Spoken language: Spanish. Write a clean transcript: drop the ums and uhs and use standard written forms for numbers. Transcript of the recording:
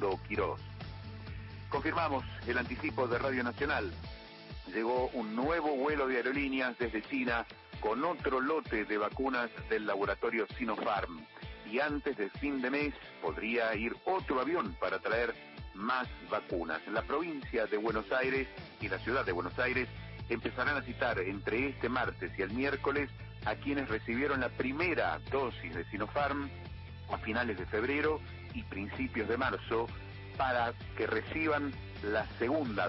Fernando Quirós. Confirmamos el anticipo de Radio Nacional. Llegó un nuevo vuelo de aerolíneas desde China con otro lote de vacunas del laboratorio Sinopharm. Y antes del fin de mes podría ir otro avión para traer más vacunas. La provincia de Buenos Aires y la ciudad de Buenos Aires empezarán a citar entre este martes y el miércoles a quienes recibieron la primera dosis de Sinopharm a finales de febrero y principios de marzo para que reciban la segunda